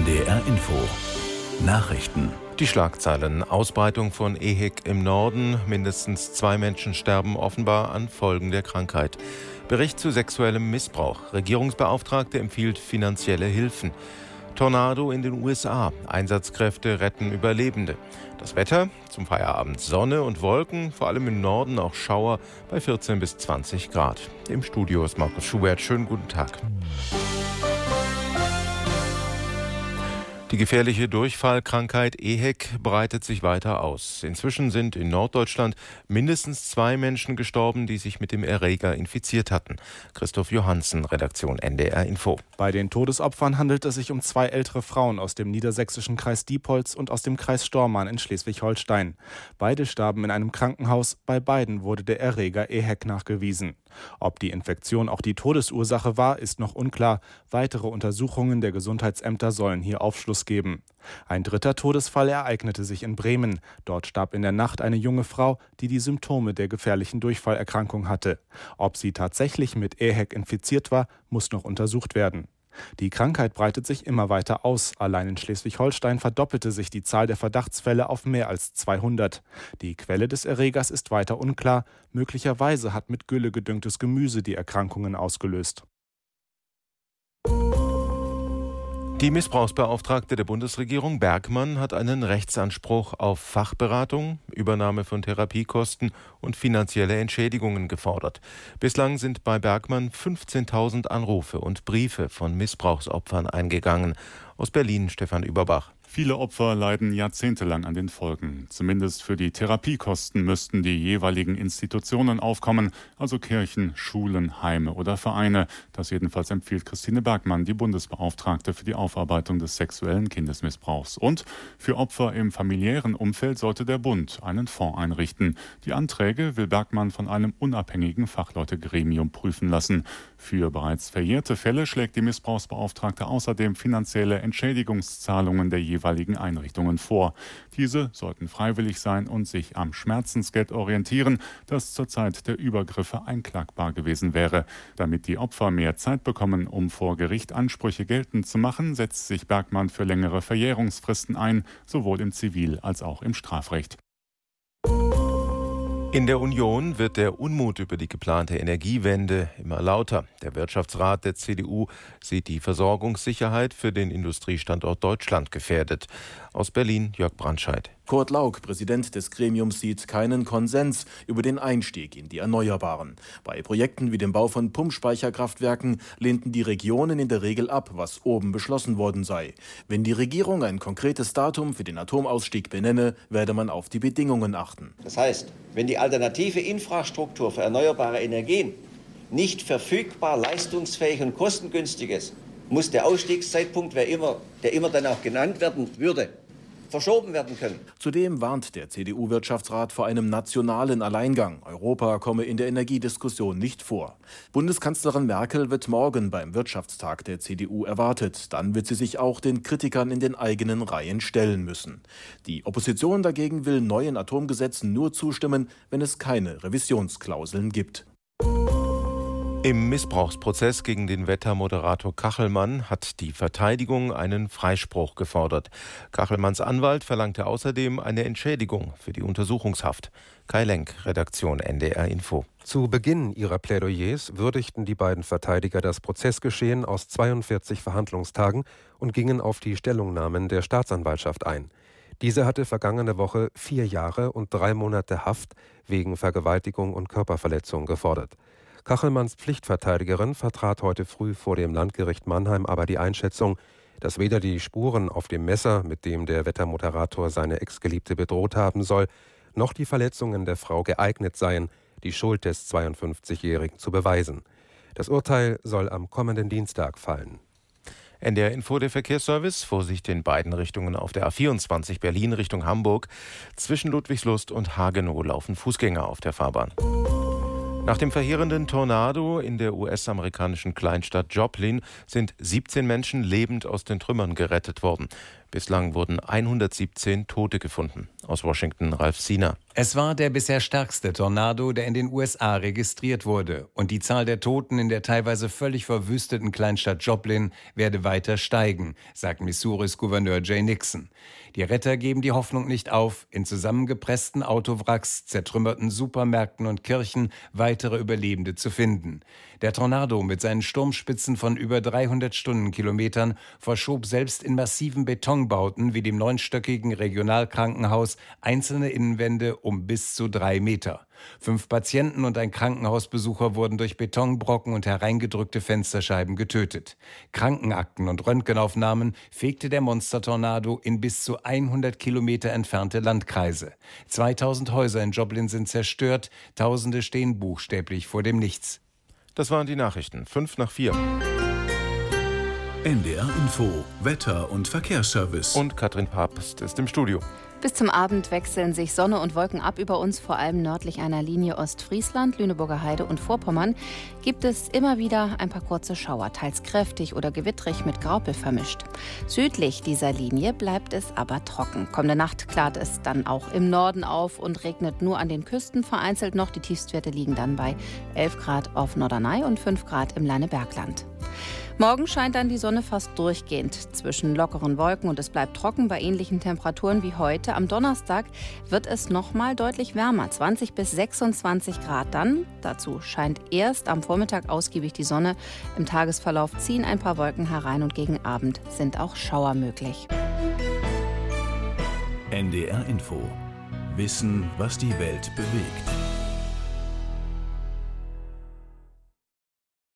NDR Info. Nachrichten. Die Schlagzeilen: Ausbreitung von EHEC im Norden. Mindestens 2 Menschen sterben offenbar an Folgen der Krankheit. Bericht zu sexuellem Missbrauch. Regierungsbeauftragte empfiehlt finanzielle Hilfen. Tornado in den USA. Einsatzkräfte retten Überlebende. Das Wetter: zum Feierabend Sonne und Wolken, vor allem im Norden auch Schauer bei 14 bis 20 Grad. Im Studio ist Markus Schubert. Schönen guten Tag. Die gefährliche Durchfallkrankheit EHEC breitet sich weiter aus. Inzwischen sind in Norddeutschland mindestens 2 Menschen gestorben, die sich mit dem Erreger infiziert hatten. Christoph Johansen, Redaktion NDR Info. Bei den Todesopfern handelt es sich um 2 ältere Frauen aus dem niedersächsischen Kreis Diepholz und aus dem Kreis Stormarn in Schleswig-Holstein. Beide starben in einem Krankenhaus. Bei beiden wurde der Erreger EHEC nachgewiesen. Ob die Infektion auch die Todesursache war, ist noch unklar. Weitere Untersuchungen der Gesundheitsämter sollen hier Aufschluss geben. Ein dritter Todesfall ereignete sich in Bremen. Dort starb in der Nacht eine junge Frau, die die Symptome der gefährlichen Durchfallerkrankung hatte. Ob sie tatsächlich mit EHEC infiziert war, muss noch untersucht werden. Die Krankheit breitet sich immer weiter aus. Allein in Schleswig-Holstein verdoppelte sich die Zahl der Verdachtsfälle auf mehr als 200. Die Quelle des Erregers ist weiter unklar. Möglicherweise hat mit Gülle gedüngtes Gemüse die Erkrankungen ausgelöst. Die Missbrauchsbeauftragte der Bundesregierung Bergmann hat einen Rechtsanspruch auf Fachberatung, Übernahme von Therapiekosten und finanzielle Entschädigungen gefordert. Bislang sind bei Bergmann 15.000 Anrufe und Briefe von Missbrauchsopfern eingegangen. Aus Berlin Stefan Überbach. Viele Opfer leiden jahrzehntelang an den Folgen. Zumindest für die Therapiekosten müssten die jeweiligen Institutionen aufkommen, also Kirchen, Schulen, Heime oder Vereine. Das jedenfalls empfiehlt Christine Bergmann, die Bundesbeauftragte für die Aufarbeitung des sexuellen Kindesmissbrauchs. Und für Opfer im familiären Umfeld sollte der Bund einen Fonds einrichten. Die Anträge will Bergmann von einem unabhängigen Fachleutegremium prüfen lassen. Für bereits verjährte Fälle schlägt die Missbrauchsbeauftragte außerdem finanzielle Entschädigungszahlungen der jeweiligen Einrichtungen vor. Diese sollten freiwillig sein und sich am Schmerzensgeld orientieren, das zur Zeit der Übergriffe einklagbar gewesen wäre. Damit die Opfer mehr Zeit bekommen, um vor Gericht Ansprüche geltend zu machen, setzt sich Bergmann für längere Verjährungsfristen ein, sowohl im Zivil- als auch im Strafrecht. In der Union wird der Unmut über die geplante Energiewende immer lauter. Der Wirtschaftsrat der CDU sieht die Versorgungssicherheit für den Industriestandort Deutschland gefährdet. Aus Berlin Jörg Brandscheid. Kurt Lauk, Präsident des Gremiums, sieht keinen Konsens über den Einstieg in die Erneuerbaren. Bei Projekten wie dem Bau von Pumpspeicherkraftwerken lehnten die Regionen in der Regel ab, was oben beschlossen worden sei. Wenn die Regierung ein konkretes Datum für den Atomausstieg benenne, werde man auf die Bedingungen achten. Das heißt, wenn die alternative Infrastruktur für erneuerbare Energien nicht verfügbar, leistungsfähig und kostengünstig ist, muss der Ausstiegszeitpunkt, der immer dann auch genannt werden würde, verschoben werden können. Zudem warnt der CDU-Wirtschaftsrat vor einem nationalen Alleingang. Europa komme in der Energiediskussion nicht vor. Bundeskanzlerin Merkel wird morgen beim Wirtschaftstag der CDU erwartet. Dann wird sie sich auch den Kritikern in den eigenen Reihen stellen müssen. Die Opposition dagegen will neuen Atomgesetzen nur zustimmen, wenn es keine Revisionsklauseln gibt. Im Missbrauchsprozess gegen den Wettermoderator Kachelmann hat die Verteidigung einen Freispruch gefordert. Kachelmanns Anwalt verlangte außerdem eine Entschädigung für die Untersuchungshaft. Kai Lenk, Redaktion NDR Info. Zu Beginn ihrer Plädoyers würdigten die beiden Verteidiger das Prozessgeschehen aus 42 Verhandlungstagen und gingen auf die Stellungnahmen der Staatsanwaltschaft ein. Diese hatte vergangene Woche 4 Jahre und 3 Monate Haft wegen Vergewaltigung und Körperverletzung gefordert. Kachelmanns Pflichtverteidigerin vertrat heute früh vor dem Landgericht Mannheim aber die Einschätzung, dass weder die Spuren auf dem Messer, mit dem der Wettermoderator seine Ex-Geliebte bedroht haben soll, noch die Verletzungen der Frau geeignet seien, die Schuld des 52-Jährigen zu beweisen. Das Urteil soll am kommenden Dienstag fallen. NDR Info, der Verkehrsservice. Vorsicht in beiden Richtungen auf der A24 Berlin Richtung Hamburg. Zwischen Ludwigslust und Hagenow laufen Fußgänger auf der Fahrbahn. Nach dem verheerenden Tornado in der US-amerikanischen Kleinstadt Joplin sind 17 Menschen lebend aus den Trümmern gerettet worden. Bislang wurden 117 Tote gefunden. Aus Washington Ralf Siener. Es war der bisher stärkste Tornado, der in den USA registriert wurde. Und die Zahl der Toten in der teilweise völlig verwüsteten Kleinstadt Joplin werde weiter steigen, sagt Missouris Gouverneur Jay Nixon. Die Retter geben die Hoffnung nicht auf, in zusammengepressten Autowracks, zertrümmerten Supermärkten und Kirchen weitere Überlebende zu finden. Der Tornado mit seinen Sturmspitzen von über 300 Stundenkilometern verschob selbst in massiven Betonbauten wie dem 9-stöckigen Regionalkrankenhaus einzelne Innenwände um bis zu 3 Meter. 5 Patienten und ein Krankenhausbesucher wurden durch Betonbrocken und hereingedrückte Fensterscheiben getötet. Krankenakten und Röntgenaufnahmen fegte der Monstertornado in bis zu 100 Kilometer entfernte Landkreise. 2000 Häuser in Joplin sind zerstört, Tausende stehen buchstäblich vor dem Nichts. Das waren die Nachrichten. 5:04. NDR Info, Wetter- und Verkehrsservice. Und Katrin Papst ist im Studio. Bis zum Abend wechseln sich Sonne und Wolken ab über uns, vor allem nördlich einer Linie Ostfriesland, Lüneburger Heide und Vorpommern gibt es immer wieder ein paar kurze Schauer, teils kräftig oder gewittrig mit Graupel vermischt. Südlich dieser Linie bleibt es aber trocken. Kommende Nacht klart es dann auch im Norden auf und regnet nur an den Küsten vereinzelt noch. Die Tiefstwerte liegen dann bei 11 Grad auf Norderney und 5 Grad im Leinebergland. Morgen scheint dann die Sonne fast durchgehend zwischen lockeren Wolken und es bleibt trocken bei ähnlichen Temperaturen wie heute. Am Donnerstag wird es noch mal deutlich wärmer, 20 bis 26 Grad dann. Dazu scheint erst am Vormittag ausgiebig die Sonne. Im Tagesverlauf ziehen ein paar Wolken herein und gegen Abend sind auch Schauer möglich. NDR Info. Wissen, was die Welt bewegt.